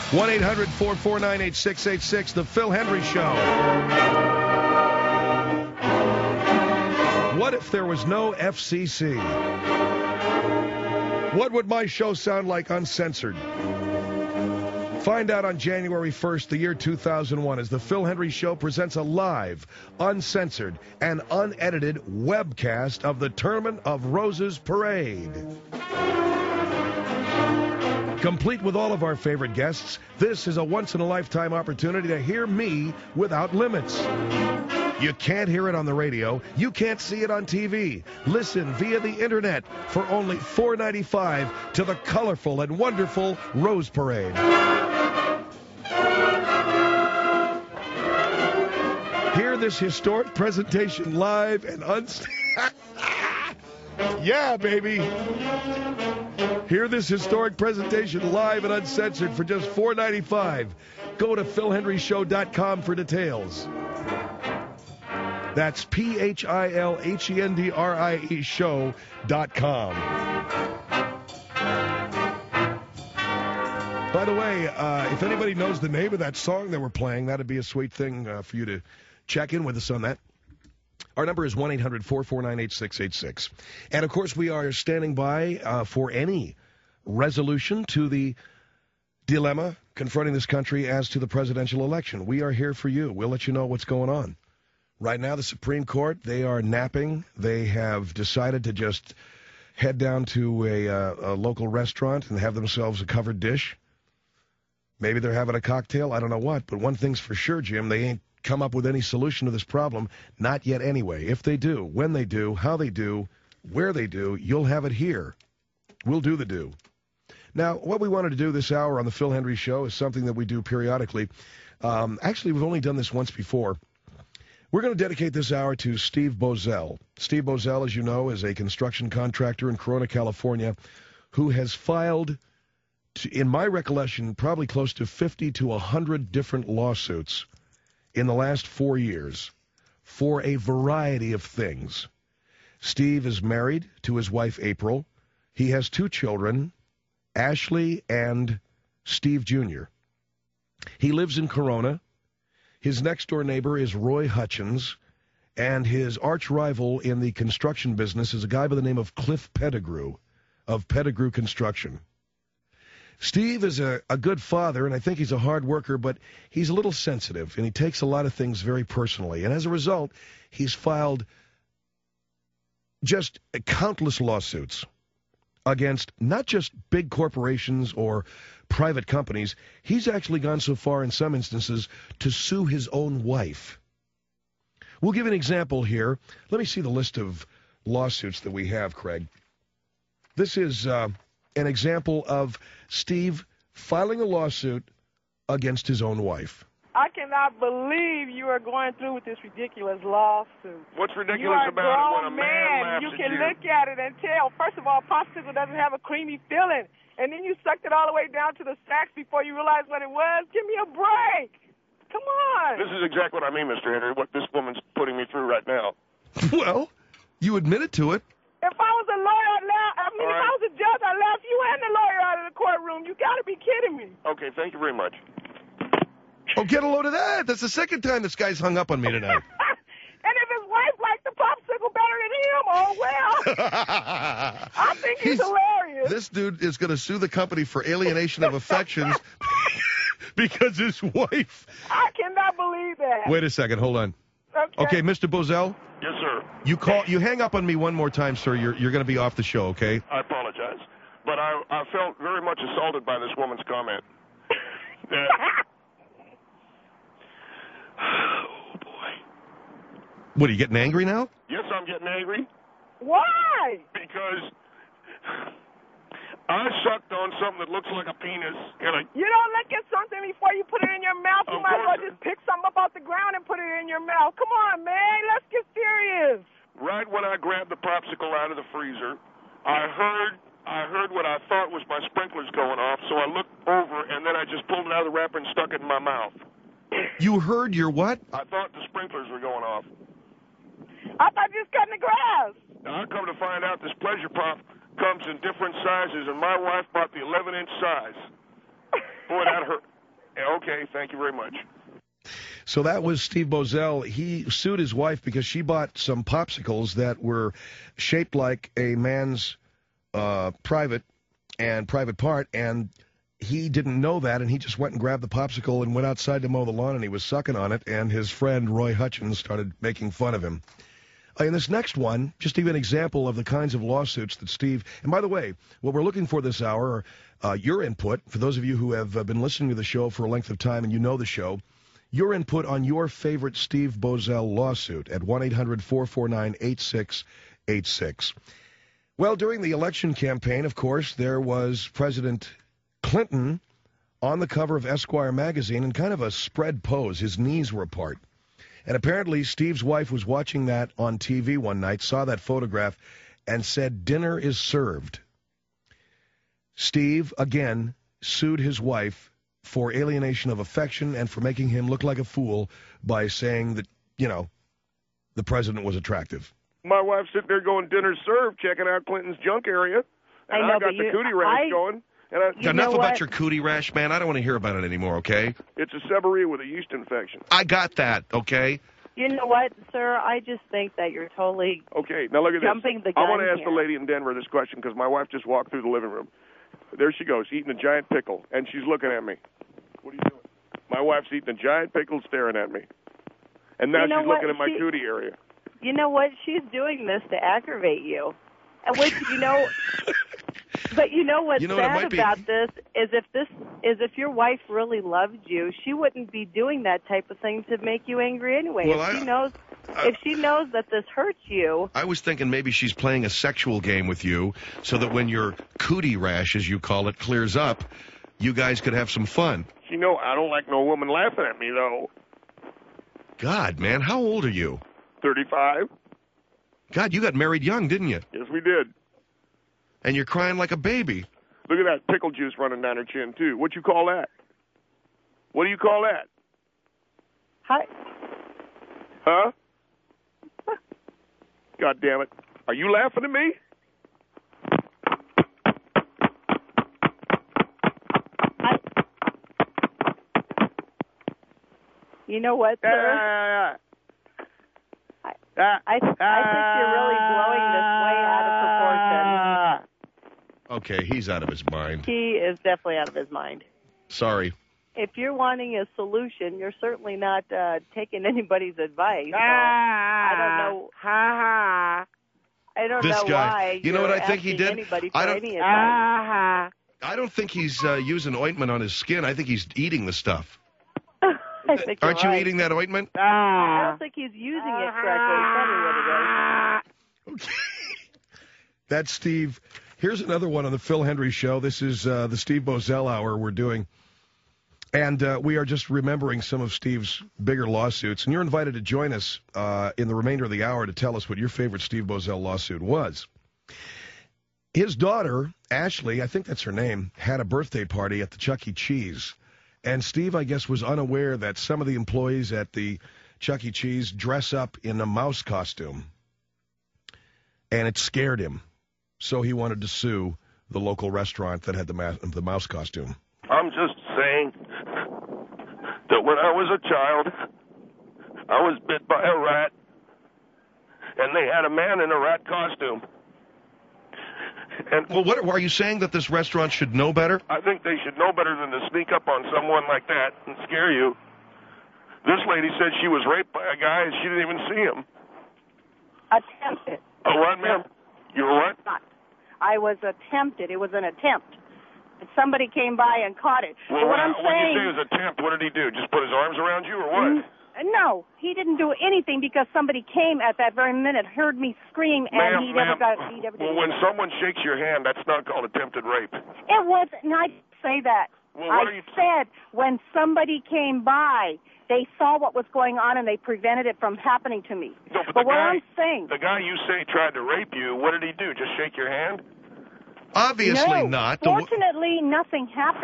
1-800-449-8686, The Phil Hendry Show. What if there was no FCC? What would my show sound like uncensored? Find out on January 1st, the year 2001, as The Phil Hendry Show presents a live, uncensored, and unedited webcast of the Tournament of Roses Parade. Complete with all of our favorite guests, this is a once-in-a-lifetime opportunity to hear me without limits. You can't hear it on the radio. You can't see it on TV. Listen via the internet for only $4.95 to the colorful and wonderful Rose Parade. Hear this historic presentation live and Yeah, baby. Hear this historic presentation live and uncensored for just $4.95. Go to philhendryshow.com for details. That's PHILHENDRIE show.com. By the way, if anybody knows the name of that song that we're playing, that'd be a sweet thing for you to check in with us on that. Our number is 1-800-449-8686. And, of course, we are standing by for any resolution to the dilemma confronting this country as to the presidential election. We are here for you. We'll let you know what's going on. Right now, the Supreme Court, they are napping. They have decided to just head down to a local restaurant and have themselves a covered dish. Maybe they're having a cocktail. I don't know what. But one thing's for sure, Jim, they ain't come up with any solution to this problem. Not yet anyway. If they do, when they do, how they do, where they do, you'll have it here. We'll do the do. Now, what we wanted to do this hour on the Phil Hendry Show is something that we do periodically. Actually, we've only done this once before. We're going to dedicate this hour to Steve Boesel. Steve Boesel, as you know, is a construction contractor in Corona, California, who has filed, in my recollection, probably close to 50 to 100 different lawsuits in the last 4 years for a variety of things. Steve is married to his wife, April. He has 2 children, Ashley and Steve Jr. He lives in Corona. His next-door neighbor is Roy Hutchins, and his arch-rival in the construction business is a guy by the name of Cliff Pettigrew of Pettigrew Construction. Steve is a good father, and I think he's a hard worker, but he's a little sensitive, and he takes a lot of things very personally. And as a result, he's filed just countless lawsuits against not just big corporations or private companies. He's actually gone so far in some instances to sue his own wife. We'll give an example here. Let me see the list of lawsuits that we have, Craig. This is an example of Steve filing a lawsuit against his own wife. I cannot believe you are going through with this ridiculous lawsuit. What's ridiculous about it when a man laughs you at can you? look at it and tell. First of all, popsicle doesn't have a creamy filling. And then you sucked it all the way down to the sacks before you realized what it was. Give me a break. Come on. This is exactly what I mean, Mr. Henry, what this woman's putting me through right now. Well, you admitted to it. If I was a lawyer, if I was a judge, I'd laugh you and the lawyer out of the courtroom. You got to be kidding me. Okay, thank you very much. Oh, get a load of that. That's the second time this guy's hung up on me tonight. And if his wife liked the popsicle better than him, oh, well. I think he's hilarious. This dude is going to sue the company for alienation of affections because his wife. I cannot believe that. Wait a second. Hold on. Okay, Mr. Boesel. Yes, sir. You hang up on me one more time, sir. You're going to be off the show, okay? I apologize. But I felt very much assaulted by this woman's comment. Oh, boy. What, are you getting angry now? Yes, I'm getting angry. Why? Because I sucked on something that looks like a penis. You don't look at something before you put it in your mouth. You might as well just pick something up off the ground and put it in your mouth. Come on, man. Let's get serious. Right when I grabbed the popsicle out of the freezer, I heard what I thought was my sprinklers going off, so I looked over, and then I just pulled it out of the wrapper and stuck it in my mouth. You heard your what? I thought the sprinklers were going off. I thought you was cutting the grass. Now, I come to find out this Pleasure Pop comes in different sizes, and my wife bought the 11-inch size. Boy, that hurt. Okay, thank you very much. So that was Steve Boesel. He sued his wife because she bought some popsicles that were shaped like a man's private part, and he didn't know that, and he just went and grabbed the popsicle and went outside to mow the lawn, and he was sucking on it, and his friend Roy Hutchins started making fun of him. In this next one, just to give an example of the kinds of lawsuits that Steve... And by the way, what we're looking for this hour, your input, for those of you who have been listening to the show for a length of time and you know the show, your input on your favorite Steve Boesel lawsuit at 1-800-449-8686. Well, during the election campaign, of course, there was President Clinton on the cover of Esquire magazine in kind of a spread pose. His knees were apart. And apparently Steve's wife was watching that on TV one night, saw that photograph, and said, "Dinner is served." Steve, again, sued his wife for alienation of affection and for making him look like a fool by saying that, the president was attractive. My wife's sitting there going, "Dinner served," checking out Clinton's junk area. And I got the cootie rash going. And Enough about your cootie rash, man. I don't want to hear about it anymore, okay? It's a seborrhea with a yeast infection. I got that, okay? You know what, sir? I just think that you're totally okay. Now look at jumping this. The gun I want to ask here. the lady in Denver this question because my wife just walked through the living room. There she goes, eating a giant pickle, and she's looking at me. What are you doing? My wife's eating a giant pickle, staring at me. And now she's looking at my cootie area. You know what? She's doing this to aggravate you. And which, but you know what's sad about this is if your wife really loved you, she wouldn't be doing that type of thing to make you angry anyway. Well, if she knows that this hurts you. I was thinking maybe she's playing a sexual game with you so that when your cootie rash, as you call it, clears up, you guys could have some fun. I don't like no woman laughing at me, though. God, man, how old are you? 35. God, you got married young, didn't you? Yes, we did. And you're crying like a baby. Look at that pickle juice running down her chin, too. What you call that? What do you call that? Hi. Huh? God damn it. Are you laughing at me? You know what, sir? I think you're really blowing this way out of proportion. Okay, he's out of his mind. He is definitely out of his mind. Sorry. If you're wanting a solution, you're certainly not taking anybody's advice. So I don't know. I don't This know guy, why. you know what I think he did? Anybody for any advice. I don't think he's using ointment on his skin. I think he's eating the stuff. Aren't you eating that ointment? I don't think he's using it correctly. Tell me what it is. Okay. That's Steve. Here's another one on the Phil Hendry Show. This is the Steve Boesel Hour we're doing. And we are just remembering some of Steve's bigger lawsuits. And you're invited to join us in the remainder of the hour to tell us what your favorite Steve Boesel lawsuit was. His daughter, Ashley, I think that's her name, had a birthday party at the Chuck E. Cheese. And Steve, I guess, was unaware that some of the employees at the Chuck E. Cheese dress up in a mouse costume. And it scared him. So he wanted to sue the local restaurant that had the mouse costume. I'm just saying that when I was a child, I was bit by a rat, and they had a man in a rat costume. And well, what are you saying, that this restaurant should know better? I think they should know better than to sneak up on someone like that and scare you. This lady said she was raped by a guy and she didn't even see him. Attempted. Oh, what, ma'am? You were what? I was attempted. It was an attempt. Somebody came by and caught it. Well, what I'm when saying, you say it was an attempt, what did he do? Just put his arms around you or what? No, he didn't do anything because somebody came at that very minute, heard me scream, and he never did Well, when someone shakes your hand, that's not called attempted rape. It wasn't. No, I didn't say that. Well, I said when somebody came by, they saw what was going on and they prevented it from happening to me. No, but what I'm saying, the guy you say tried to rape you, what did he do? Just shake your hand? Obviously no, not. Fortunately, nothing happened.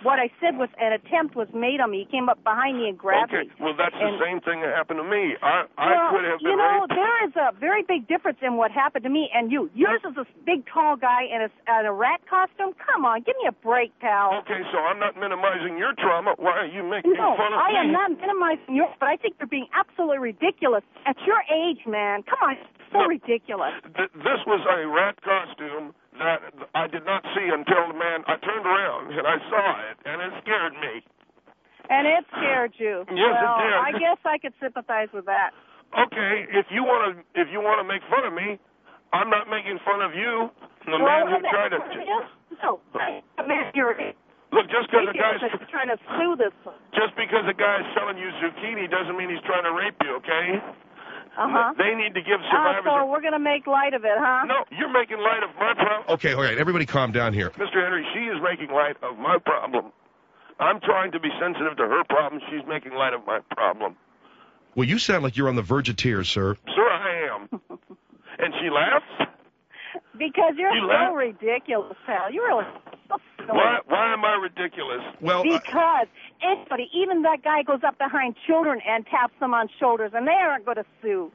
what I said was an attempt was made on me. He came up behind me and grabbed me. Okay, well, that's the same thing that happened to me. I could have been raped. There is a very big difference in what happened to me and you. Yours is a big, tall guy in a rat costume. Come on, give me a break, pal. Okay, so I'm not minimizing your trauma. Why are you making fun of me? No, I am not minimizing yours, but I think you're being absolutely ridiculous. At your age, man, come on, it's so ridiculous. This was a rat costume that I did not see until I turned around and I saw it, and it scared me. And it scared you. Yes, well, it did. I guess I could sympathize with that. Okay, if you want to make fun of me, I'm not making fun of you. The man who tried to. No, Look, just because a guy's trying to sue this. Just because a guy's selling you zucchini doesn't mean he's trying to rape you. Okay. They need to give survivors... so we're going to make light of it, huh? No, you're making light of my problem. Okay, all right, everybody calm down here. Mr. Henry, she is making light of my problem. I'm trying to be sensitive to her problem. She's making light of my problem. Well, you sound like you're on the verge of tears, sir. Sir, I am. And she laughs? Because you're so ridiculous, pal. You're really so silly. Why am I ridiculous? Well, because anybody, even that guy goes up behind children and taps them on shoulders, and they aren't going to sue.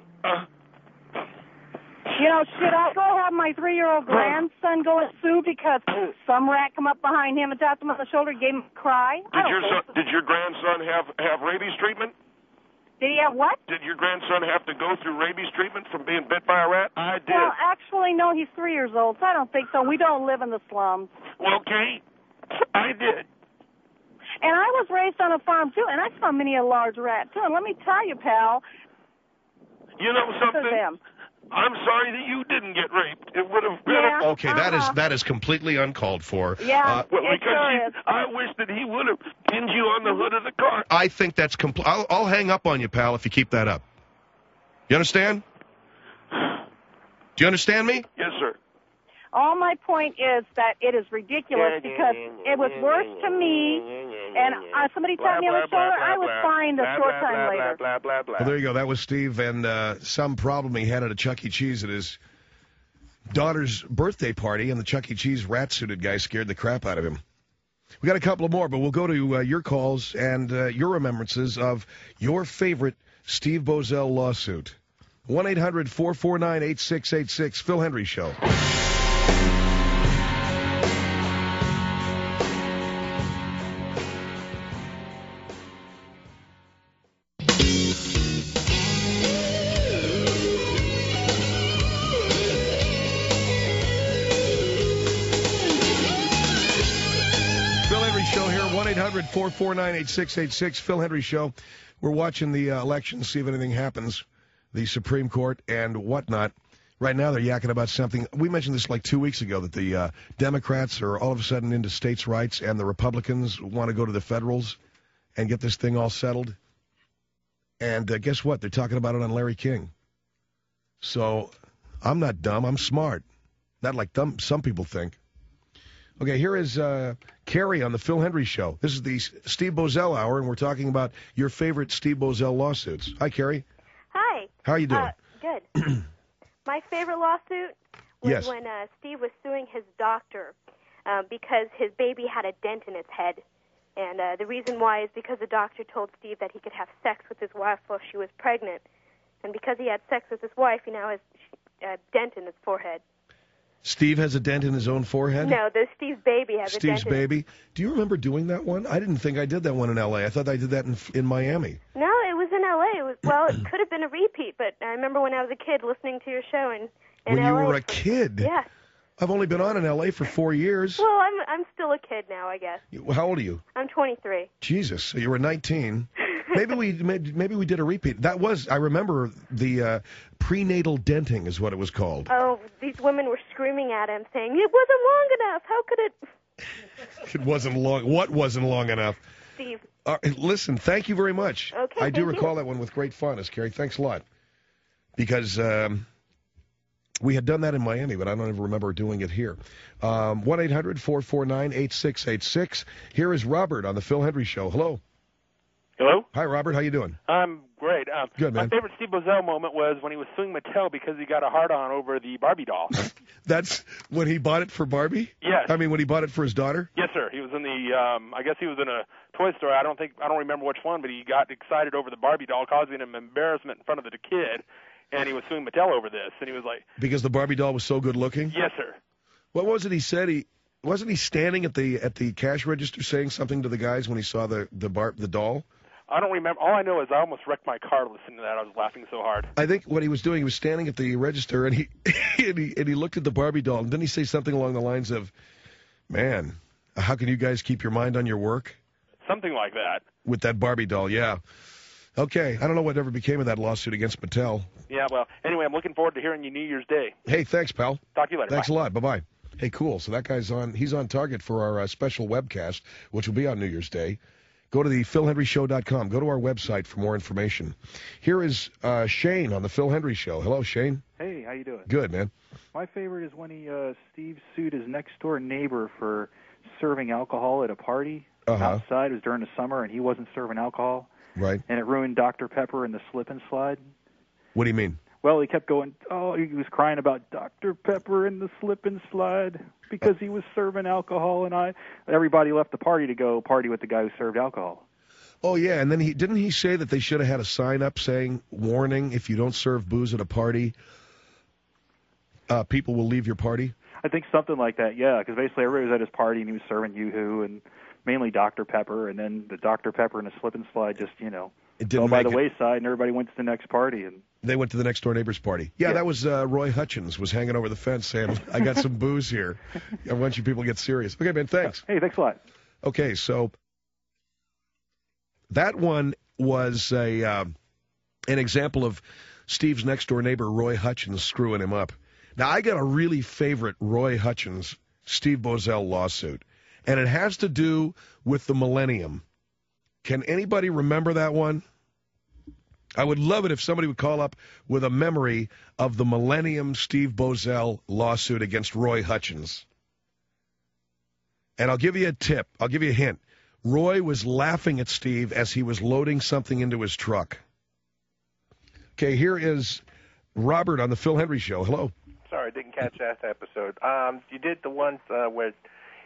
Should I go have my 3-year-old grandson go and sue because some rat come up behind him and tapped him on the shoulder and gave him a cry? Did your grandson have rabies treatment? Did he have what? Did your grandson have to go through rabies treatment from being bit by a rat? I did. Well, actually, no, he's 3 years old, so I don't think so. We don't live in the slums. Okay, I did. And I was raised on a farm, too, and I saw many a large rat, too. And let me tell you, pal. You know something? I'm sorry that you didn't get raped. It would have been... Okay, that is completely uncalled for. Yeah, I wish that he would have pinned you on the hood of the car. I think that's I'll hang up on you, pal, if you keep that up. You understand? Do you understand me? Yes, sir. All my point is that it is ridiculous because it was worse to me, and somebody tapped me on the shoulder, I was fine a short time later. Well, there you go. That was Steve, and some problem he had at a Chuck E. Cheese at his daughter's birthday party, and the Chuck E. Cheese rat-suited guy scared the crap out of him. We got a couple more, but we'll go to your calls and your remembrances of your favorite Steve Boesel lawsuit. 1-800-449-8686, Phil Hendry Show. Phil Hendry Show here, 1-800-449-8686, Phil Hendry Show. We're watching the election, see if anything happens, the Supreme Court and whatnot. Right now, they're yakking about something. We mentioned this like 2 weeks ago, that the Democrats are all of a sudden into states' rights, and the Republicans want to go to the federals and get this thing all settled. And guess what? They're talking about it on Larry King. So I'm not dumb. I'm smart. Not like some people think. Okay, here is Carrie on the Phil Hendry Show. This is the Steve Boesel Hour, and we're talking about your favorite Steve Boesel lawsuits. Hi, Carrie. Hi. How are you doing? Good. My favorite lawsuit was when Steve was suing his doctor because his baby had a dent in its head. And the reason why is because the doctor told Steve that he could have sex with his wife while she was pregnant. And because he had sex with his wife, he now has a dent in his forehead. Steve has a dent in his own forehead? No, Steve's baby has a dent in Steve's baby? Do you remember doing that one? I didn't think I did that one in L.A. I thought I did that in Miami. No, it was in L.A. It could have been a repeat, but I remember when I was a kid listening to your show in when LA. You were a kid? Yeah. I've only been on in L.A. for 4 years. Well, I'm still a kid now, I guess. How old are you? I'm 23. Jesus, so you were 19. Maybe we did a repeat. That was, I remember, the prenatal denting is what it was called. Oh, these women were screaming at him, saying, it wasn't long enough. How could it? It wasn't long. What wasn't long enough? Steve. Listen, thank you very much. Okay, I do recall that one with great fondness, Carrie. Thanks a lot. Because we had done that in Miami, but I don't even remember doing it here. 1-800-449-8686. Here is Robert on the Phil Hendry Show. Hello. Hello? Hi, Robert. How you doing? I'm great. Good, man. My favorite Steve Boesel moment was when he was suing Mattel because he got a hard-on over the Barbie doll. That's when he bought it for Barbie? Yes. I mean, when he bought it for his daughter? Yes, sir. He was in the, I guess he was in a toy store. I don't remember which one, but he got excited over the Barbie doll, causing him embarrassment in front of the kid, and he was suing Mattel over this. And he was like, because the Barbie doll was so good looking? Yes, sir. What was it he said? Wasn't he standing at the cash register saying something to the guys when he saw the doll? I don't remember. All I know is I almost wrecked my car listening to that. I was laughing so hard. I think what he was doing, he was standing at the register, and he he looked at the Barbie doll, and didn't he say something along the lines of, "Man, how can you guys keep your mind on your work?" Something like that. With that Barbie doll, yeah. Okay, I don't know what ever became of that lawsuit against Mattel. Yeah, well, anyway, I'm looking forward to hearing you New Year's Day. Hey, thanks, pal. Talk to you later. Thanks Bye. a lot. Bye-bye. Hey, cool. So that guy's he's on target for our special webcast, which will be on New Year's Day. Go to the PhilHenryShow.com. Go to our website for more information. Here is Shane on the Phil Hendry Show. Hello, Shane. Hey, how you doing? Good, man. My favorite is when Steve sued his next-door neighbor for serving alcohol at a party outside. It was during the summer, and he wasn't serving alcohol. Right. And it ruined Dr. Pepper and the slip and slide. What do you mean? Well, he kept going, he was crying about Dr. Pepper and the slip and slide because he was serving alcohol, and everybody left the party to go party with the guy who served alcohol. Oh, yeah, and then didn't he say that they should have had a sign up saying, warning, if you don't serve booze at a party, people will leave your party? I think something like that, yeah, because basically everybody was at his party, and he was serving Yoo-Hoo and mainly Dr. Pepper, and then the Dr. Pepper and the slip and slide just, fell by the wayside, and everybody went to the next party. And they went to the next door neighbor's party. Yeah, that was Roy Hutchins was hanging over the fence saying, I got some booze here. I want you people to get serious. Okay, man, thanks. Hey, thanks a lot. Okay, so that one was an example of Steve's next door neighbor, Roy Hutchins, screwing him up. Now, I got a really favorite Roy Hutchins, Steve Boesel lawsuit, and it has to do with the millennium. Can anybody remember that one? I would love it if somebody would call up with a memory of the Millennium Steve Boesel lawsuit against Roy Hutchins. And I'll give you a tip. I'll give you a hint. Roy was laughing at Steve as he was loading something into his truck. Okay, here is Robert on the Phil Hendry Show. Hello. Sorry, I didn't catch that episode. You did the one where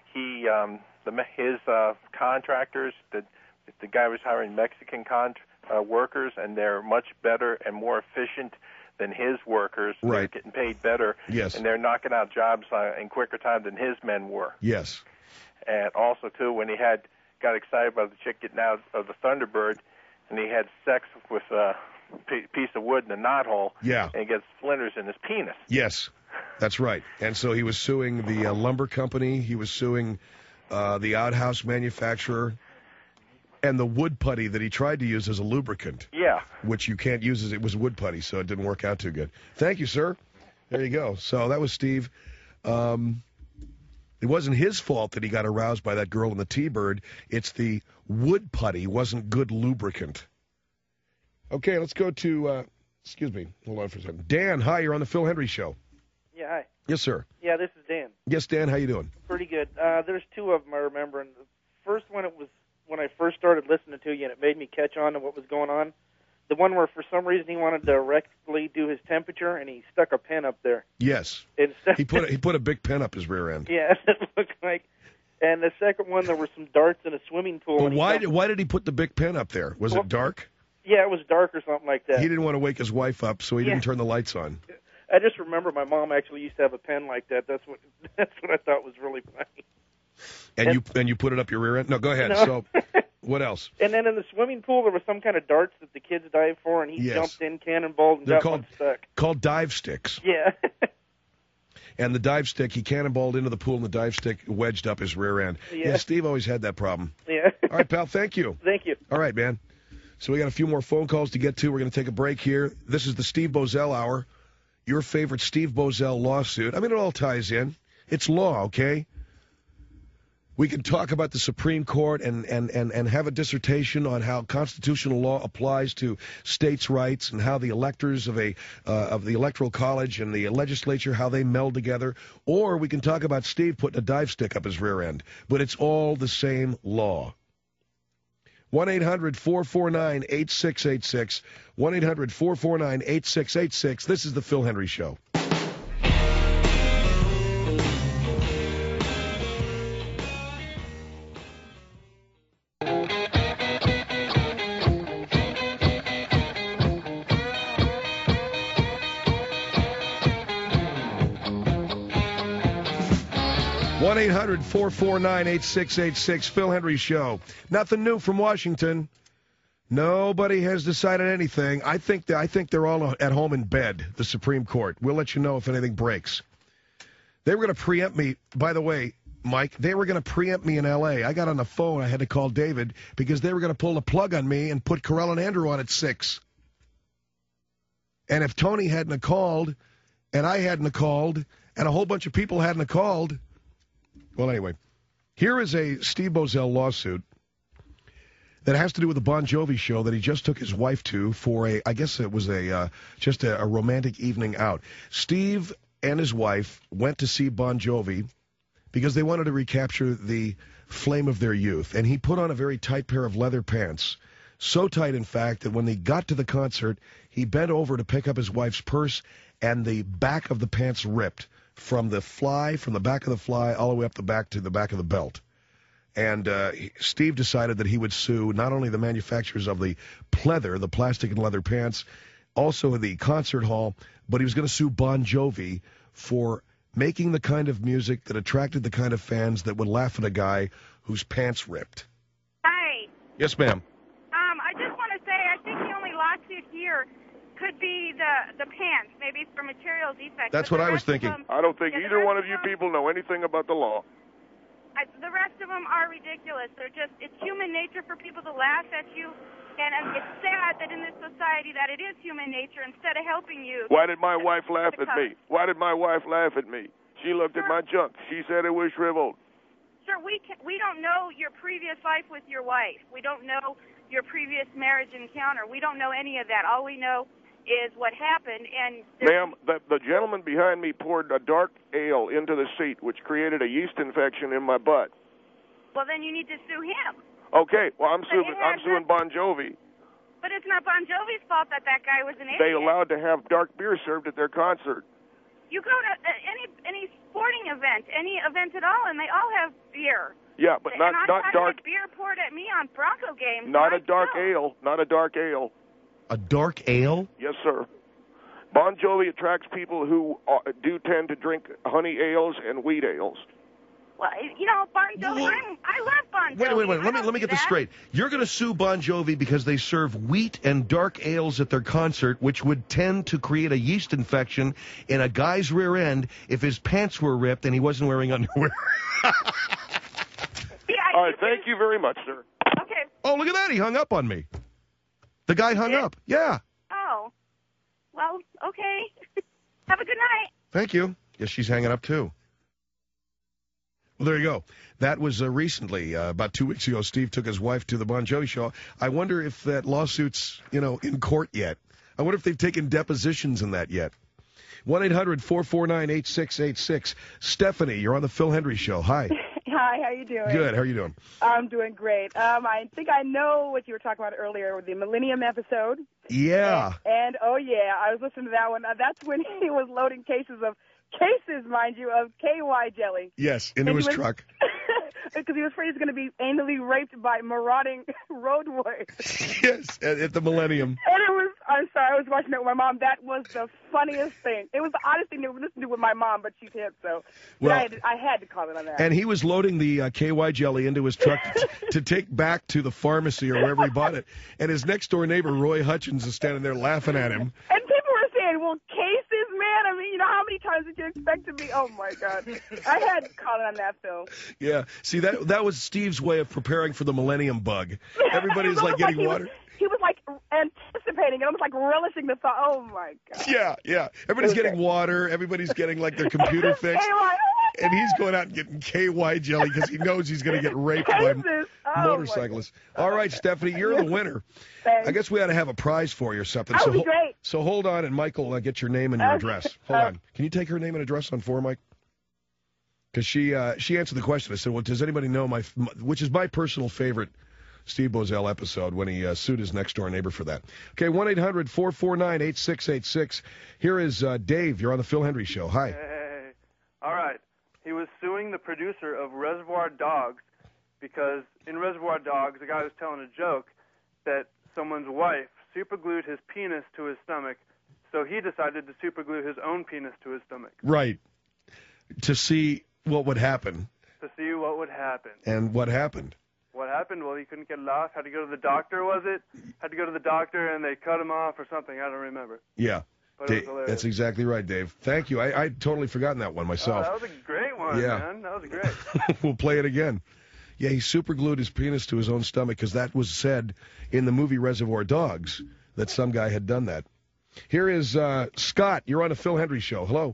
his contractors, the guy was hiring Mexican workers, and they're much better and more efficient than his workers. Right. They're getting paid better. Yes. And they're knocking out jobs in quicker time than his men were. Yes. And also, too, when he got excited about the chick getting out of the Thunderbird, and he had sex with a piece of wood in a knothole, yeah, and he gets splinters in his penis. Yes, that's right. And so he was suing the lumber company. He was suing the outhouse manufacturer. And the wood putty that he tried to use as a lubricant. Yeah. Which you can't use as it was wood putty, so it didn't work out too good. Thank you, sir. There you go. So that was Steve. It wasn't his fault that he got aroused by that girl in the T-Bird. It's the wood putty wasn't good lubricant. Okay, let's go to, excuse me, hold on for a second. Dan, hi, you're on the Phil Hendry Show. Yeah, hi. Yes, sir. Yeah, this is Dan. Yes, Dan, how you doing? Pretty good. There's two of them I remember. And the first one, it was when I first started listening to you, and it made me catch on to what was going on. The one where, for some reason, he wanted to directly do his temperature, and he stuck a pen up there. Yes. He put a big pen up his rear end. Yeah, it looked like. And the second one, there were some darts in a swimming pool. Well, why did he put the big pen up there? Was it dark? Yeah, it was dark or something like that. He didn't want to wake his wife up, so he didn't turn the lights on. I just remember my mom actually used to have a pen like that. That's what I thought was really funny. And you put it up your rear end? No, go ahead. No. So, what else? And then in the swimming pool, there was some kind of darts that the kids dive for, and he jumped in, cannonballed, and got one stuck. Called dive sticks. Yeah. And the dive stick, he cannonballed into the pool, and the dive stick wedged up his rear end. Yeah, Steve always had that problem. Yeah. All right, pal, thank you. Thank you. All right, man. So we got a few more phone calls to get to. We're going to take a break here. This is the Steve Boesel Hour. Your favorite Steve Boesel lawsuit. I mean, it all ties in. It's law, okay? We can talk about the Supreme Court and have a dissertation on how constitutional law applies to states' rights and how the electors of the Electoral College and the legislature, how they meld together. Or we can talk about Steve putting a dive stick up his rear end. But it's all the same law. 1-800-449-8686. 1-800-449-8686. This is the Phil Hendry Show. 1-800-449-8686. Phil Hendry Show. Nothing new from Washington. Nobody has decided anything. I think they're all at home in bed, the Supreme Court. We'll let you know if anything breaks. They were going to preempt me, by the way, Mike. They were going to preempt me in L.A. I got on the phone. I had to call David because they were going to pull the plug on me and put Carell and Andrew on at 6. And if Tony hadn't called and I hadn't called and a whole bunch of people hadn't called... Well, anyway, here is a Steve Boesel lawsuit that has to do with the Bon Jovi show that he just took his wife to for I guess it was just a romantic evening out. Steve and his wife went to see Bon Jovi because they wanted to recapture the flame of their youth. And he put on a very tight pair of leather pants, so tight, in fact, that when they got to the concert, he bent over to pick up his wife's purse, and the back of the pants ripped. From the back of the fly, all the way up the back to the back of the belt. And Steve decided that he would sue not only the manufacturers of the pleather, the plastic and leather pants, also the concert hall, but he was going to sue Bon Jovi for making the kind of music that attracted the kind of fans that would laugh at a guy whose pants ripped. Hi. Yes, ma'am. I just want to say I think the only lawsuit here could be the pants. Maybe it's for material defects. That's what I was thinking. I don't think either one of you people know anything about the law. The rest of them are ridiculous. It's human nature for people to laugh at you, and it's sad that in this society that it is human nature instead of helping you. Why did my wife laugh at me? Why did my wife laugh at me? She looked at my junk. She said it was shriveled. Sir, we don't know your previous life with your wife. We don't know your previous marriage encounter. We don't know any of that. All we know is what happened. And ma'am, the gentleman behind me poured a dark ale into the seat, which created a yeast infection in my butt. Well, then you need to sue him. Okay, well, I'm suing Bon Jovi. But it's not Bon Jovi's fault that guy was an idiot. They allowed to have dark beer served at their concert. You go to any sporting event, any event at all, and they all have beer. Yeah, but not dark beer poured at me on Bronco games. Not a dark ale. Not a dark ale. A dark ale? Yes, sir. Bon Jovi attracts people who do tend to drink honey ales and wheat ales. Well, Bon Jovi, I love Bon Jovi. Wait. Let me get this straight. You're going to sue Bon Jovi because they serve wheat and dark ales at their concert, which would tend to create a yeast infection in a guy's rear end if his pants were ripped and he wasn't wearing underwear. All right, thank you very much, sir. Okay. Oh, look at that. He hung up on me. The guy hung up. Yeah. Oh. Well, okay. Have a good night. Thank you. Yes, she's hanging up, too. Well, there you go. That was recently, about 2 weeks ago, Steve took his wife to the Bon Jovi show. I wonder if that lawsuit's, in court yet. I wonder if they've taken depositions in that yet. 1-800-449-8686. Stephanie, you're on the Phil Hendry Show. Hi. Hi, how you doing? Good. How are you doing? I'm doing great. I think I know what you were talking about earlier with the Millennium episode. Yeah. And oh, yeah, I was listening to that one. That's when he was loading cases, mind you, of KY jelly. Yes, into his truck. Because he was afraid he was going to be anally raped by marauding road warriors. Yes, at the Millennium. And I'm sorry, I was watching it with my mom. That was the funniest thing. It was the oddest thing to listen to with my mom, but she's hip, so I had to comment on that. And he was loading the KY jelly into his truck to take back to the pharmacy or wherever he bought it. And his next-door neighbor, Roy Hutchins, is standing there laughing at him. And people were saying, well, cases, man. I mean, how many times did you expect to be? Oh, my God. I had to comment on that, Phil. Yeah. See, that was Steve's way of preparing for the Millennium bug. Everybody's like getting water. He was like anticipating it, almost like relishing the thought. Oh, my God. Yeah. Everybody's getting water. Everybody's getting, like, their computer fixed. And he's going out and getting KY jelly because he knows he's going to get raped by motorcyclists. All right, Stephanie, you're the winner. Thanks. I guess we ought to have a prize for you or something. That would be great. So hold on, and Michael, get your name and your address. Hold on. Can you take her name and address on for Mike? Because she answered the question. I said, well, does anybody know which is my personal favorite Steve Boesel episode when he sued his next-door neighbor for that. Okay, 1-800-449-8686. Here is Dave. You're on the Phil Hendrie Show. Hi. Hey. All right. He was suing the producer of Reservoir Dogs because in Reservoir Dogs, the guy was telling a joke that someone's wife superglued his penis to his stomach, so he decided to superglue his own penis to his stomach. Right. To see what would happen. To see what would happen. And what happened? What happened? Well, he couldn't get it off. Had to go to the doctor, was it? Had to go to the doctor, and they cut him off or something. I don't remember. Yeah. That's exactly right, Dave. Thank you. I'd totally forgotten that one myself. Oh, that was a great one, man. That was great. We'll play it again. Yeah, he superglued his penis to his own stomach because that was said in the movie Reservoir Dogs that some guy had done that. Here is Scott. You're on the Phil Hendrie Show. Hello.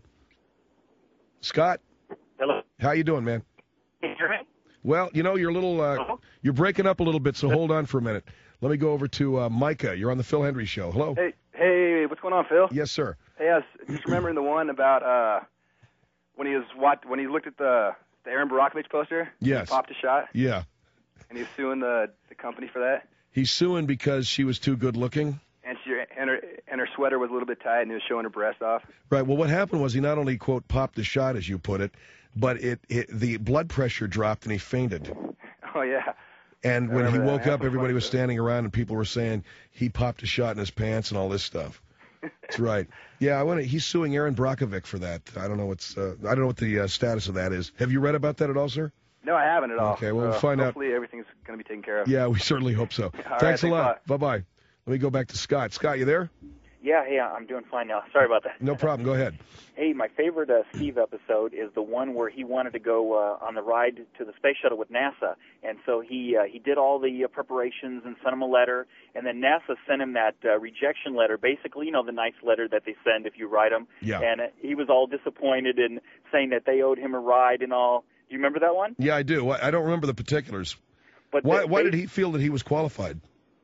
Scott. Hello. How you doing, man? Can you hear me? Well, you know, you're a little, you're breaking up a little bit, so hold on for a minute. Let me go over to Micah. You're on the Phil Hendrie Show. Hello. Hey, what's going on, Phil? Yes, sir. Hey, I was just remembering the one about when he looked at the Aaron Brockovich poster. Yes. Popped a shot. Yeah. And he's suing the company for that. He's suing because she was too good looking. And her sweater was a little bit tight, and he was showing her breast off. Right. Well, what happened was he not only, quote, popped the shot, as you put it, but the blood pressure dropped and he fainted. Oh, yeah. And when he woke up, everybody was standing around and people were saying he popped a shot in his pants and all this stuff. That's right. Yeah, he's suing Aaron Brockovich for that. I don't know what the status of that is. Have you read about that at all, sir? No, I haven't at all. Okay, well, we'll find out. Hopefully everything's going to be taken care of. Yeah, we certainly hope so. Thanks a lot. Bye-bye. Let me go back to Scott. Scott, you there? Yeah, I'm doing fine now. Sorry about that. No problem. Go ahead. Hey, my favorite Steve episode is the one where he wanted to go on the ride to the space shuttle with NASA, and so he did all the preparations and sent him a letter, and then NASA sent him that rejection letter, basically, the nice letter that they send if you write them. Yeah. And he was all disappointed and saying that they owed him a ride and all. Do you remember that one? Yeah, I do. I don't remember the particulars. But why did he feel that he was qualified?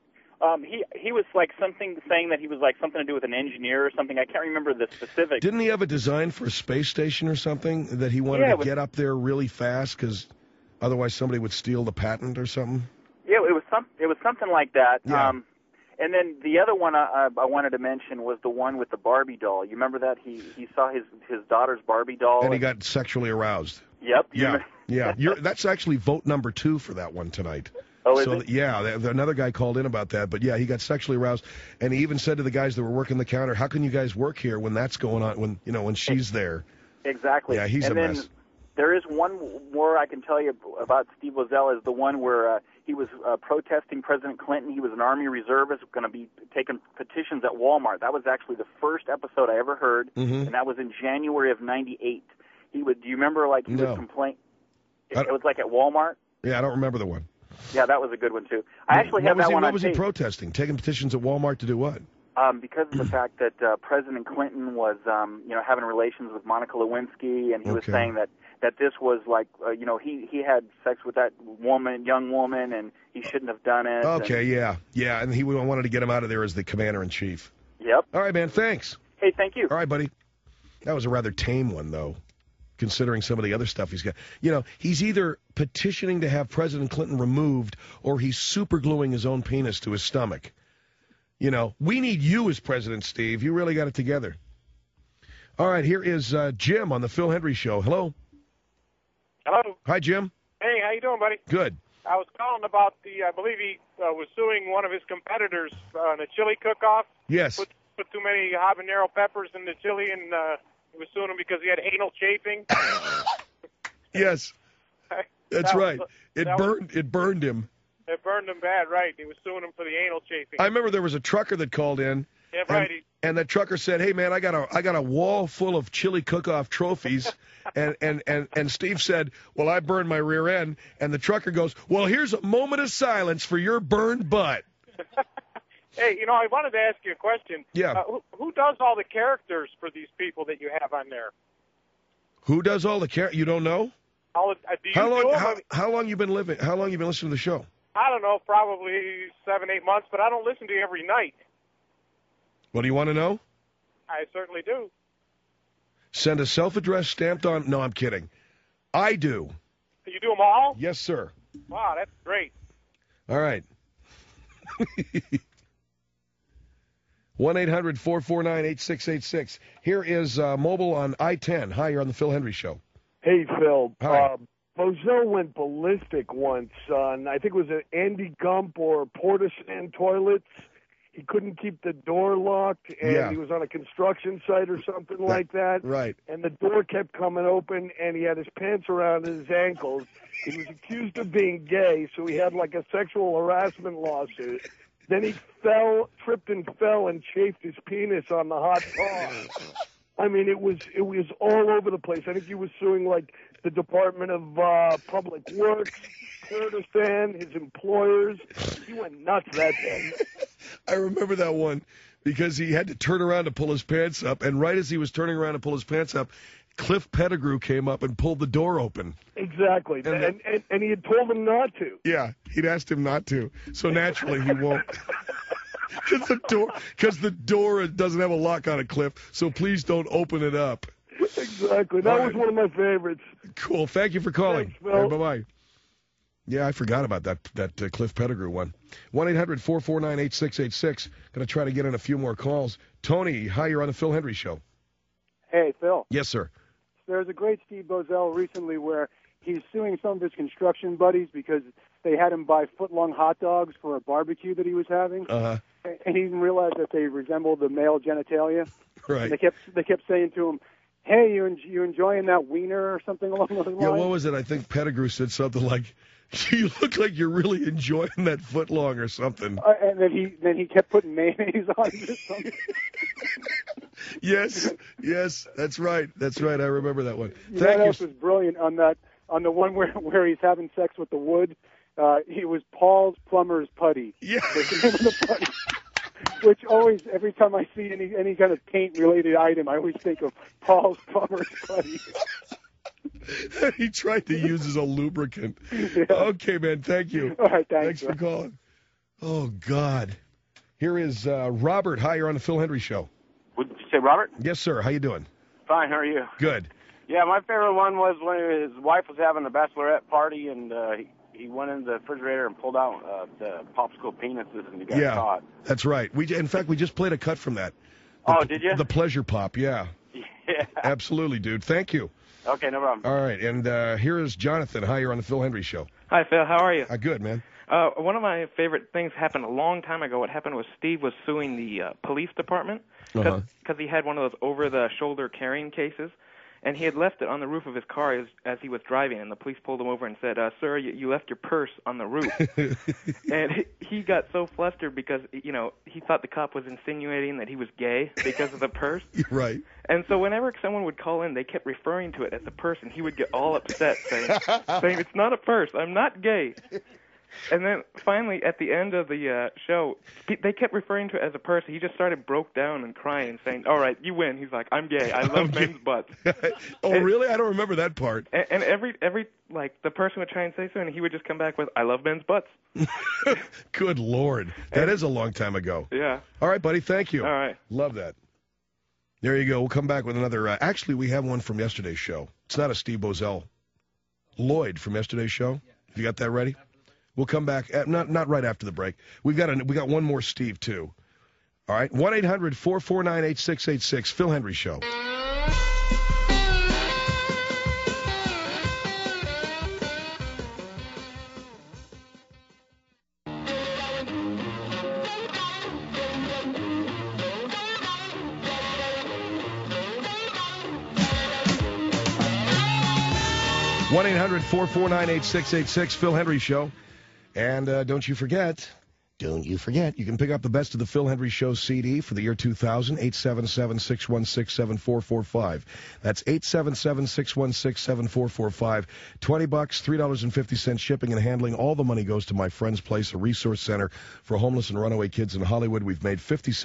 He was like saying that he was like something to do with an engineer or something. I can't remember the specifics. Didn't he have a design for a space station or something that he wanted to get up there really fast because otherwise somebody would steal the patent or something? Yeah, it was something like that. Yeah. And then the other one I wanted to mention was the one with the Barbie doll. You remember that? He saw his daughter's Barbie doll. And he got sexually aroused. Yep. Yeah. That's actually vote number 2 for that one tonight. Oh, is it? Yeah, another guy called in about that. But, yeah, he got sexually aroused. And he even said to the guys that were working the counter, how can you guys work here when that's going on, when she's there? Exactly. Yeah, he's a mess. Then there is one more I can tell you about Steve Boesel is the one where he was protesting President Clinton. He was an Army reservist going to be taking petitions at Walmart. That was actually the first episode I ever heard, and that was in January of '98. Do you remember, he would complain? It was like at Walmart? Yeah, I don't remember the one. Yeah, that was a good one, too. I actually have that one on What was he protesting? Taking petitions at Walmart to do what? Because of the fact that President Clinton was, having relations with Monica Lewinsky, and he was saying that this was like, he had sex with that young woman, and he shouldn't have done it. Okay, and he wanted to get him out of there as the commander-in-chief. Yep. All right, man, thanks. Hey, thank you. All right, buddy. That was a rather tame one, though, considering some of the other stuff he's got. He's either petitioning to have President Clinton removed or he's supergluing his own penis to his stomach. We need you as president, Steve. You really got it together. All right, here is Jim on the Phil Hendrie Show. Hello. Hello. Hi, Jim. Hey, how you doing, buddy? Good. I was calling about I believe he was suing one of his competitors on a chili cook-off. Yes. Put too many habanero peppers in the chili, and he was suing him because he had anal chafing. Yes. That's right. It burned him. It burned him bad, right. He was suing him for the anal chafing. I remember there was a trucker that called in. Yeah, right. And that trucker said, "Hey man, I got a wall full of chili cook-off trophies." and Steve said, "Well, I burned my rear end." And the trucker goes, "Well, here's a moment of silence for your burned butt." Hey, I wanted to ask you a question. Yeah. Who does all the characters for these people that you have on there? Who does all the characters? You don't know? How long you been living? How long you been listening to the show? I don't know, probably 7-8 months, but I don't listen to you every night. Well, do you want to know? I certainly do. Send a self-addressed stamped on... No, I'm kidding. I do. You do them all? Yes, sir. Wow, that's great. All right. 1-800-449-8686. Here is Mobile on I-10. Hi, you're on the Phil Hendry Show. Hey, Phil. Hi. Bozell went ballistic once on, I think it was an Andy Gump or Portishead toilets. He couldn't keep the door locked, and he was on a construction site or something like that. Right. And the door kept coming open, and he had his pants around his ankles. He was accused of being gay, so he had like a sexual harassment lawsuit. Then he tripped and fell and chafed his penis on the hot tar. I mean, it was all over the place. I think he was suing like the Department of Public Works, Kurdistan, his employers. He went nuts that day. I remember that one because he had to turn around to pull his pants up, and right as he was turning around to pull his pants up, Cliff Pettigrew came up and pulled the door open. Exactly, and he had told him not to. Yeah, he'd asked him not to, so naturally he won't. Because the door doesn't have a lock on it, Cliff, so please don't open it up. Exactly. That was one of my favorites. Cool. Thank you for calling. Thanks, Phil. Bye-bye. Yeah, I forgot about that Cliff Pettigrew one. 1-800-449-8686. Going to try to get in a few more calls. Tony, hi, you're on the Phil Hendry Show. Hey, Phil. Yes, sir. There's a great Steve Bozell recently where he's suing some of his construction buddies because they had him buy foot-long hot dogs for a barbecue that he was having. Uh-huh. And he didn't realize that they resembled the male genitalia. Right. And they kept saying to him, hey, you enjoying that wiener or something along those lines? Yeah, what was it? I think Pettigrew said something like, you look like you're really enjoying that footlong or something. And then he kept putting mayonnaise on it or something. Yes, that's right. I remember that one. Thank you. That else was brilliant on the one where he's having sex with the wood. He was Paul's Plumber's Putty. Yeah. The putty. Which always, every time I see any kind of paint-related item, I always think of Paul's Plumber's Putty. He tried to use as a lubricant. Yeah. Okay, man, thank you. All right, thanks for calling. Oh, God. Here is Robert. Hi, you're on the Phil Hendry Show. Did you say Robert? Yes, sir. How you doing? Fine, how are you? Good. Yeah, my favorite one was when his wife was having a bachelorette party, and he went in the refrigerator and pulled out the popsicle penises, and he got caught. That's right. In fact, we just played a cut from that. Did you? The Pleasure Pop, yeah. Yeah. Absolutely, dude. Thank you. Okay, no problem. All right, and here is Jonathan. Hi, you're on the Phil Hendry Show. Hi, Phil. How are you? Good, man. One of my favorite things happened a long time ago. What happened was Steve was suing the police department because he had one of those over-the-shoulder carrying cases, and he had left it on the roof of his car as he was driving, and the police pulled him over and said, sir, you left your purse on the roof. And he got so flustered because, he thought the cop was insinuating that he was gay because of the purse. Right. And so whenever someone would call in, they kept referring to it as a purse, and he would get all upset, saying, it's not a purse, I'm not gay. And then finally, at the end of the show, they kept referring to it as a purse. He just broke down and crying, saying, all right, you win. He's like, I'm gay. I love men's butts. Really? I don't remember that part. And every the person would try and say so, and he would just come back with, I love men's butts. Good Lord. That is a long time ago. Yeah. All right, buddy. Thank you. All right. Love that. There you go. We'll come back with another. Actually, we have one from yesterday's show. It's not a Steve Bozell. Lloyd from yesterday's show. Have you got that ready? We'll come back, not right after the break. We got one more Steve, too. All right, 1-800-449-8686, Phil Hendry Show. One 1-800-449-8686, Phil Hendry Show. And don't you forget, you can pick up the Best of the Phil Hendry Show CD for the year 2000, 877-616-7445. That's 877-616-7445. $20, $3.50 shipping and handling. All the money goes to My Friend's Place, a resource center for homeless and runaway kids in Hollywood. We've made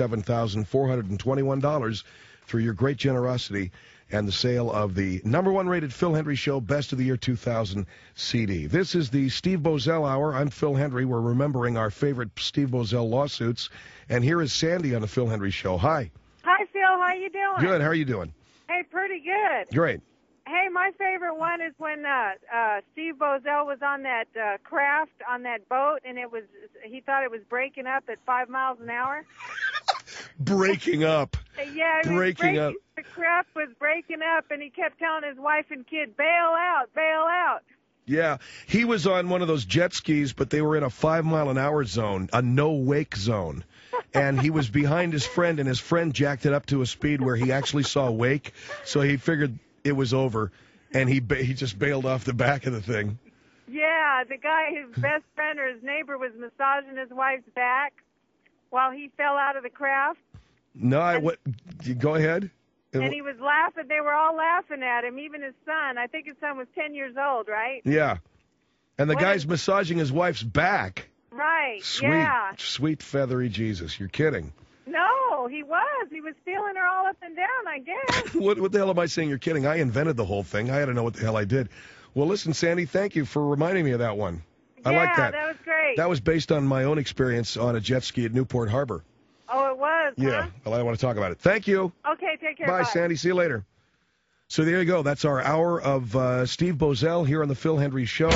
$57,421 through your great generosity and the sale of the #1 rated Phil Hendry Show Best of the Year 2000 CD. This is the Steve Bozell Hour. I'm Phil Hendry. We're remembering our favorite Steve Bozell lawsuits. And here is Sandy on the Phil Hendry Show. Hi. Hi, Phil. How you doing? Good. How are you doing? Hey, pretty good. Great. Hey, my favorite one is when Steve Boesel was on that craft on that boat, and he thought it was breaking up at 5 miles an hour. Breaking up. Yeah, breaking up. The craft was breaking up, and he kept telling his wife and kid, bail out, bail out. Yeah, he was on one of those jet skis, but they were in a 5 mile an hour zone, a no-wake zone. And he was behind his friend, and his friend jacked it up to a speed where he actually saw a wake, so he figured it was over, and he just bailed off the back of the thing. Yeah, the guy, his best friend or his neighbor, was massaging his wife's back while he fell out of the craft. No, go ahead. And he was laughing. They were all laughing at him, even his son. I think his son was 10 years old, right? Yeah. And the guy's massaging his wife's back. Right, Sweet feathery Jesus. You're kidding. No, he was. He was feeling her all up and down, I guess. What the hell am I saying? You're kidding. I invented the whole thing. I had to know what the hell I did. Well, listen, Sandy, thank you for reminding me of that one. I like that. Yeah, that was great. That was based on my own experience on a jet ski at Newport Harbor. Oh, it was, Yeah. huh? Well, I want to talk about it. Thank you. Okay, take care. Bye, Sandy. See you later. So there you go. That's our hour of Steve Boesel here on the Phil Hendrie Show.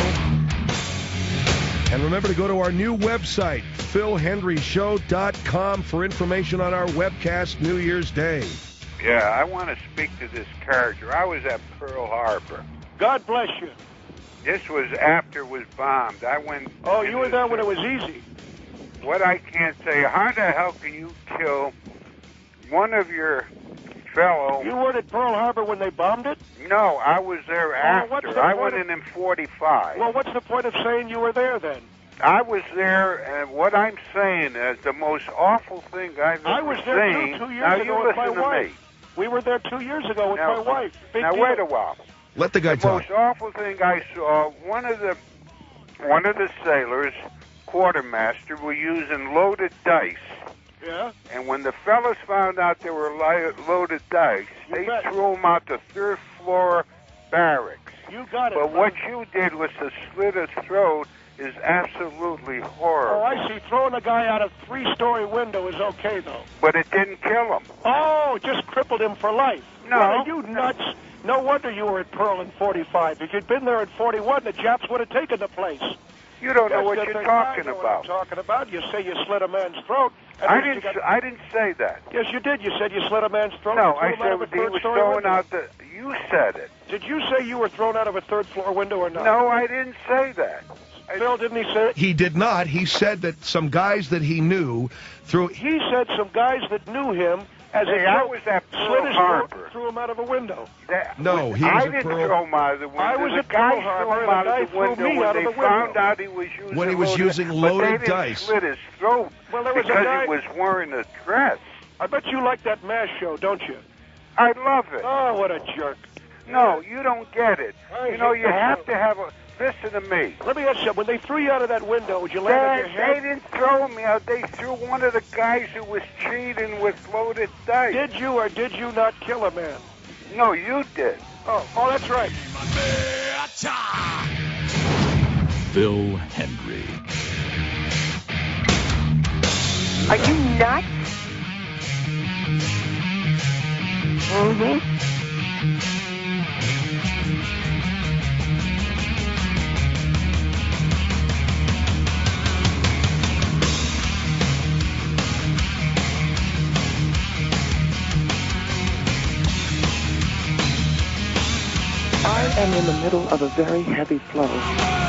And remember to go to our new website, philhendrieshow.com, for information on our webcast New Year's Day. Yeah, I want to speak to this character. I was at Pearl Harbor. God bless you. This was after it was bombed. I went... Oh, you were there when it was easy. What I can't say, how the hell can you kill one of your fellow... You weren't at Pearl Harbor when they bombed it? No, I was there after. I went in 45. Well, what's the point of saying you were there then? I was there, and what I'm saying is the most awful thing I've ever seen... I was there 2 years ago with my wife. We were there 2 years ago with my wife. Big deal. Wait a while. Let the guy talk. The most awful thing I saw, one of the sailors, quartermaster, were using loaded dice. Yeah? And when the fellas found out they were loaded dice, they threw them out the third floor barracks. You got it. But what you did was to slit his throat is absolutely horrible. Oh, I see. Throwing a guy out of a 3-story window is okay, though. But it didn't kill him. Oh, it just crippled him for life. No. What are you nuts? No wonder you were at Pearl in 45. If you'd been there in 41, the Japs would have taken the place. You don't know what you're talking about. What I'm talking about. You say you slit a man's throat. I didn't say that. Yes, you did. You said you slit a man's throat. No, I said he was throwing out the... You said it. Did you say you were thrown out of a third-floor window or not? No, I didn't say that. Phil, didn't he say it? He did not. He said that some guys that he knew threw... He said some guys that knew him as I was at Pearl Harbor. Threw him out of a window. No, he was I at didn't Pearl... throw him out of the window. I was at Pearl Harbor, and the guy threw me out of the window. Found out he was using when he was using loaded dice. But they didn't slit his throat because he was wearing a dress. I bet you like that MASH show, don't you? I love it. Oh, what a jerk. No, you don't get it. You know, you have to have a... Listen to me. Let me ask you, when they threw you out of that window, would you land on your head? They didn't throw me out. They threw one of the guys who was cheating with loaded dice. Did you or did you not kill a man? No, you did. Oh, that's right. Phil Hendrie. Are you nuts? Mm-hmm. I am in the middle of a very heavy flow.